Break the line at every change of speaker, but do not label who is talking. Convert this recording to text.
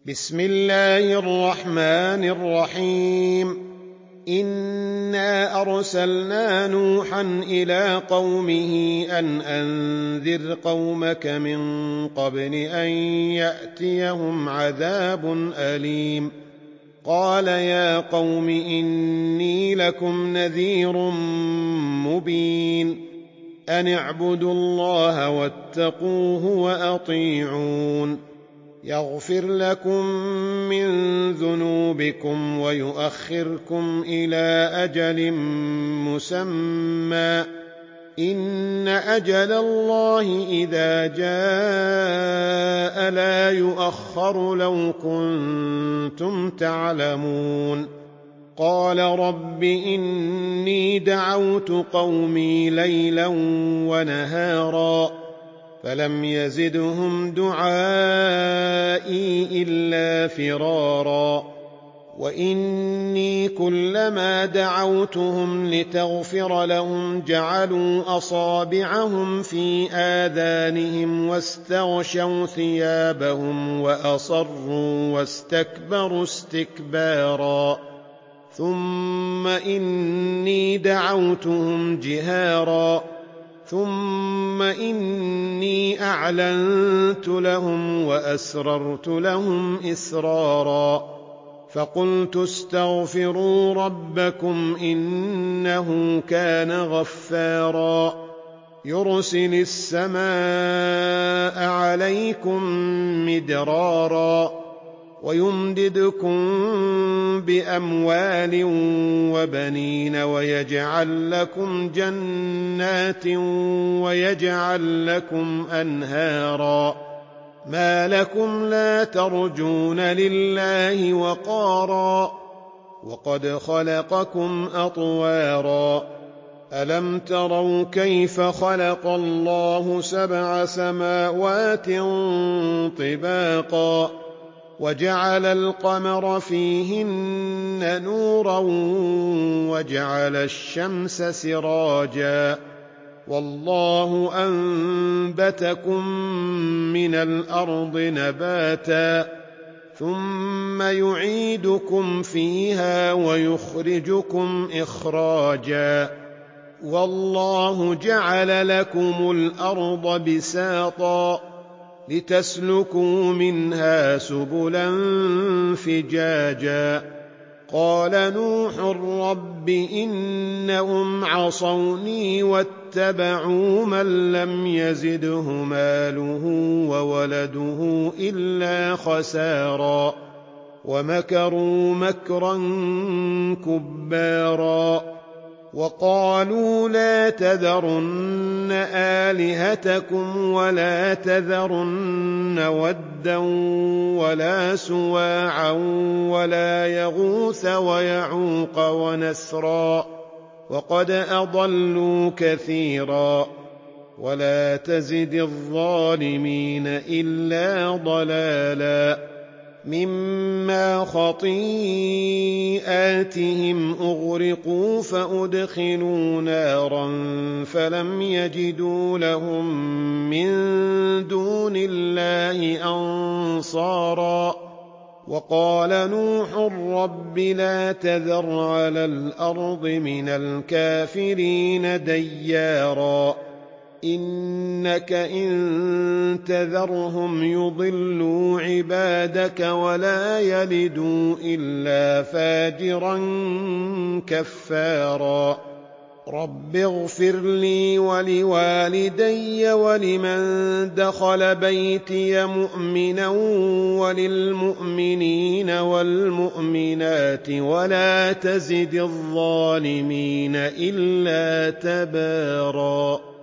بسم الله الرحمن الرحيم. إنا أرسلنا نوحا إلى قومه أن أنذر قومك من قبل أن يأتيهم عذاب أليم. قال يا قوم إني لكم نذير مبين. أن اعبدوا الله واتقوه وأطيعون. يغفر لكم من ذنوبكم ويؤخركم إلى أجل مسمى. إن أجل الله إذا جاء لا يؤخر لو كنتم تعلمون. قال رب إني دعوت قومي ليلا ونهارا فلم يزدهم دعائي إلا فرارا. وإني كلما دعوتهم لتغفر لهم جعلوا أصابعهم في آذانهم واستغشوا ثيابهم وأصروا واستكبروا استكبارا. ثم إني دعوتهم جهارا ثم إني أعلنت لهم وأسررت لهم إسرارا. فقلت استغفروا ربكم إنه كان غفارا. يرسل السماء عليكم مدرارا ويمددكم بأموال وبنين ويجعل لكم جنات ويجعل لكم أنهارا. ما لكم لا ترجون لله وقارا وقد خلقكم أطوارا. ألم تروا كيف خلق الله 7 سماوات طباقا وجعل القمر فيهن نورا وجعل الشمس سراجا والله أنبتكم من الأرض نباتا ثم يعيدكم فيها ويخرجكم إخراجا. والله جعل لكم الأرض بساطا لتسلكوا منها سبلا فجاجا. قال نوح رب إنهم عصوني واتبعوا من لم يزده ماله وولده إلا خسارا ومكروا مكرا كبارا. وقالوا لا تذرن آلهتكم ولا تذرن ودا ولا سواعا ولا يغوث ويعوق ونسرا وقد أضلوا كثيرا ولا تزد الظالمين إلا ضلالا. مما خطيئاتهم أغرقوا فأدخلوا نارا فلم يجدوا لهم من دون الله أنصارا. وقال نوح رب لا تذر على الأرض من الكافرين ديارا إنك إن تذرهم يضلوا عبادك ولا يلدوا إلا فاجرا كفارا. رب اغفر لي ولوالدي ولمن دخل بيتي مؤمنا وللمؤمنين والمؤمنات ولا تزد الظالمين إلا تبارا.